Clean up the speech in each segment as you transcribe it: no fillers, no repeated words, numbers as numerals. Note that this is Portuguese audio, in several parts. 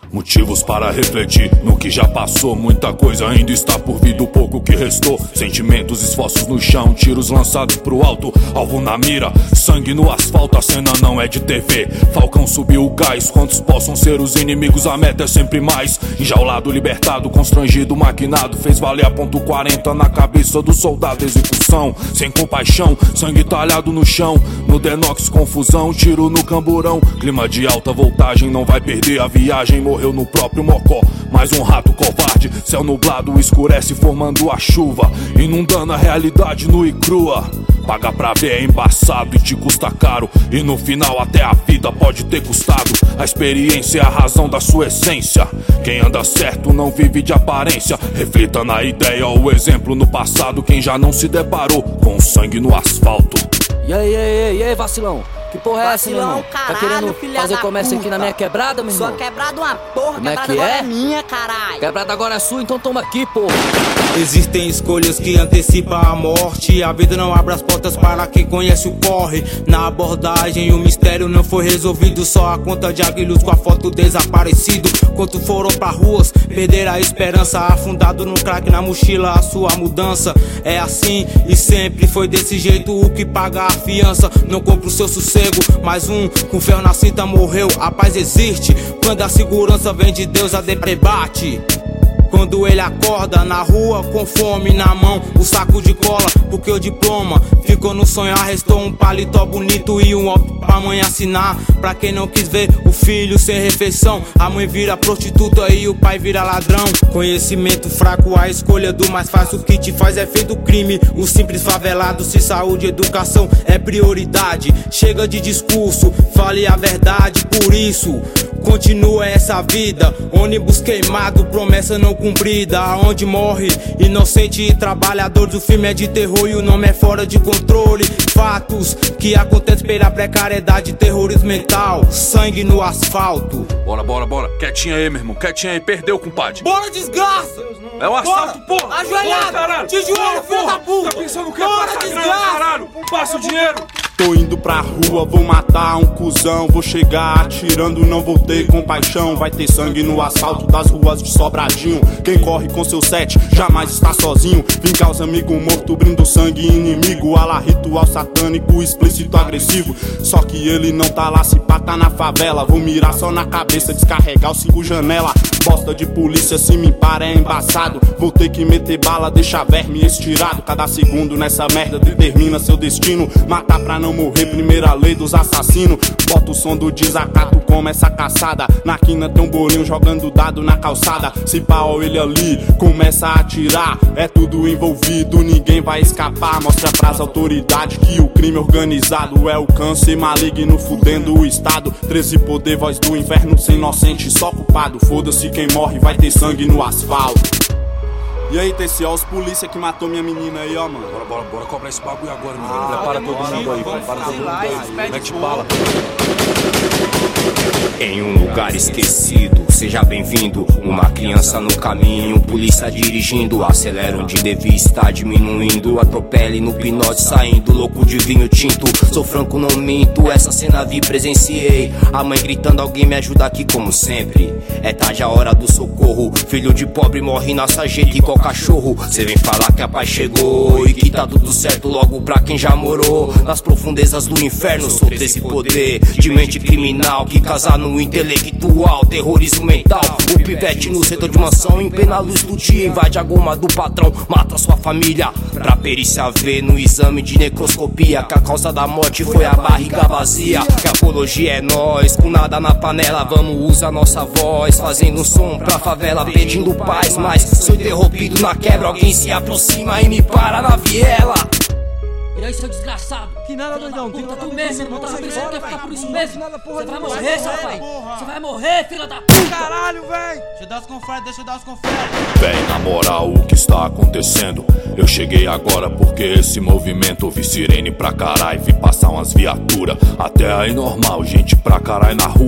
Motivos para refletir no que já passou. Muita coisa ainda está por vir do pouco que restou. Sentimentos, esforços no chão, tiros lançados pro alto, alvo na mira, sangue no asfalto. A cena não é de TV, Falcão subiu o gás. Quantos possam ser os inimigos, a meta é sempre mais. Enjaulado, libertado, constrangido, maquinado, fez valer a ponto 40 na cabeça do soldado. Execução, sem compaixão, sangue talhado no chão. No Denox, confusão, tiro no camburão. Clima de alta voltagem, não vai perder a viagem. Morreu no próprio mocó, mais um rato covarde. Céu nublado escurece formando a chuva, inundando a realidade nua e crua. Paga pra ver é embaçado e te custa caro, e no final até a vida pode ter custado. A experiência é a razão da sua essência. Quem anda certo não vive de aparência. Reflita na ideia, o exemplo no passado. Quem já não se deparou com sangue no asfalto. E aí, vacilão? Que porra é essa, meu irmão? Caralho, tá querendo fazer comércio aqui na minha quebrada, meu irmão? Sua quebrada uma porra, como quebrada agora é minha, caralho. Quebrada agora é sua, então toma aqui, porra. Existem escolhas que antecipam a morte. A vida não abre as portas para quem conhece o corre. Na abordagem o mistério não foi resolvido. Só a conta de aguilhos com a foto desaparecido. Quanto foram pra ruas, perderam a esperança. Afundado no crack, na mochila a sua mudança. É assim e sempre foi desse jeito. O que paga a fiança não compra o seu sossego. Mais um com ferro na cinta morreu. A paz existe quando a segurança vem de Deus. A debate quando ele acorda na rua com fome na mão, o saco de cola, porque o diploma ficou no sonhar. Restou um paletó bonito e um óbito pra mãe assinar. Pra quem não quis ver o filho sem refeição, a mãe vira prostituta e o pai vira ladrão. Conhecimento fraco, a escolha do mais fácil. O que te faz é feito crime. O simples favelado, se saúde e educação é prioridade. Chega de discurso, fale a verdade. Por isso, continua essa vida. Ônibus queimado, promessa não cumprida. Onde morre inocente e trabalhador. O filme é de terror e o nome é fora de controle. Fatos que acontecem pela precariedade, terrorismo mental, sangue no asfalto. Bora, quietinho aí, meu irmão, quietinho aí, perdeu, compadre. Bora, desgraça! É um assalto, porra! Ajoelhado! Te joelho, filho da puta! Tá pensando que é passa grana, caralho? Passa o dinheiro! Tô indo pra rua, vou matar um cuzão. Vou chegar atirando, não vou ter compaixão. Vai ter sangue no asfalto das ruas de Sobradinho. Quem corre com seu set jamais está sozinho. Vingar os amigos mortos, brindo sangue inimigo. Ala ritual satânico, explícito, agressivo. Só que ele não tá lá, se pá tá na favela. Vou mirar só na cabeça, descarregar os 5 janela. Bosta de polícia, se me para é embaçado. Vou ter que meter bala, deixar verme estirado. Cada segundo nessa merda determina seu destino. Matar pra não morrer, primeira lei dos assassinos. Bota o som do desacato, começa a caçada. Na quina tem um bolinho jogando dado na calçada. Se pá, ó ele ali, começa a atirar. É tudo envolvido, ninguém vai escapar. Mostra pras autoridades que o crime organizado é o câncer maligno fudendo o estado. 13 poder, voz do inferno, sem inocente, só culpado. Foda-se quem morre, vai ter sangue no asfalto. E aí, TC, ó os polícia que matou minha menina aí, ó, mano. Bora cobrar esse bagulho agora, mano. Prepara todo mundo aí, prepara todo mundo aí. Mete bala. Em um lugar esquecido, seja bem-vindo. Uma criança no caminho, polícia dirigindo. Acelera onde devia estar diminuindo. Atropele no pinote saindo, louco de vinho tinto. Sou franco, não minto, essa cena vi, presenciei. A mãe gritando, alguém me ajuda aqui como sempre. É tarde a hora do socorro. Filho de pobre morre na sarjeta igual cachorro. Cê vem falar que a paz chegou e que tá tudo certo logo pra quem já morou nas profundezas do inferno. Sou desse poder de mente criminal que casa no intelectual, terrorismo mental. O pivete no setor de mansão, em plena luz do dia, invade a goma do patrão, mata sua família. Pra perícia ver no exame de necroscopia que a causa da morte foi a barriga vazia. Que a apologia é nós, com nada na panela. Vamos usar nossa voz, fazendo um som pra favela, pedindo paz. Mas sou interrompido na quebra, alguém se aproxima e me para na viela. E aí, seu desgraçado? Que nada, doidão. Puta, tu mesmo, irmão. Tá pensando que ia ficar por isso mesmo? Você vai morrer, seu pai. Você vai morrer, filha da puta. Caralho, véi. Deixa eu dar os confretes, deixa eu dar os confretes. Véi, na moral, o que está acontecendo? Eu cheguei agora porque esse movimento. Ouvi sirene pra caralho, vi passar umas viaturas. Até aí normal, gente pra caralho na rua.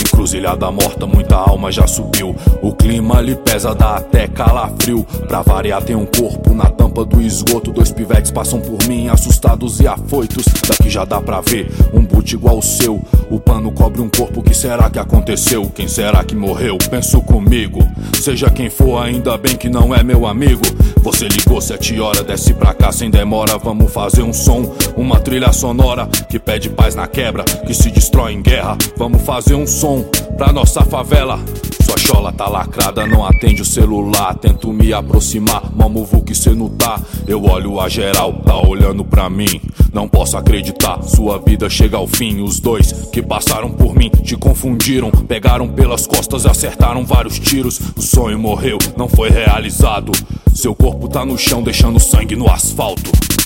Encruzilhada morta, muita alma já subiu. O clima lhe pesa, dá até calafrio. Pra variar tem um corpo na tampa do esgoto. 2 pivetes passam por mim, assustados e afoitos. Daqui já dá pra ver um boot igual o seu. O pano cobre um corpo, o que será que aconteceu? Quem será que morreu? Penso comigo. Seja quem for, ainda bem que não é meu amigo. Você ligou 7 horas, desce pra cá sem demora. Vamos fazer um som, uma trilha sonora que pede paz na quebra, que se destrói em guerra. Vamos fazer um som pra nossa favela. Sua chola tá lacrada, não atende o celular. Tento me aproximar, mal movo que cê não tá. Eu olho a geral, tá olhando pra mim. Não posso acreditar, sua vida chega ao fim. Os 2 que passaram por mim te confundiram, pegaram pelas costas e acertaram vários tiros. O sonho morreu, não foi realizado. Seu corpo tá no chão, deixando sangue no asfalto.